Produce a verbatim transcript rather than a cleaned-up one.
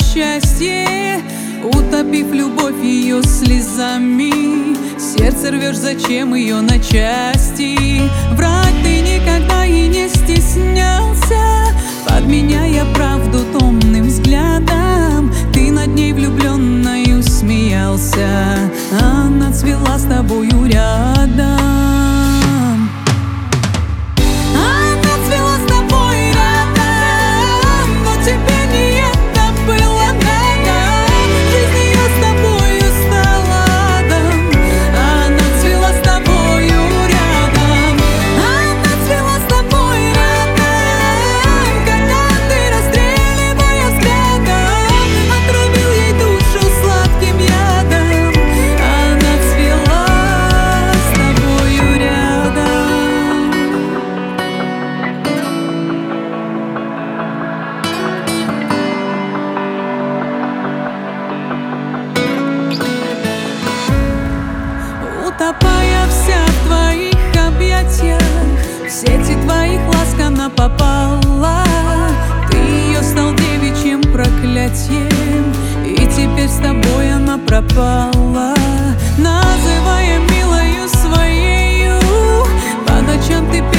счастье, утопив любовь ее слезами. Сердце рвешь, зачем ее на части? Врать ты никогда и не стеснялся, подменяя правду томным взглядом. Ты над ней влюбленною смеялся, она цвела с тобою рядом. Утопая вся в твоих объятиях, в сети твоих ласк она попала. Ты ее стал девичьим проклятием, и теперь с тобой она пропала. Называя милою своею, по ночам ты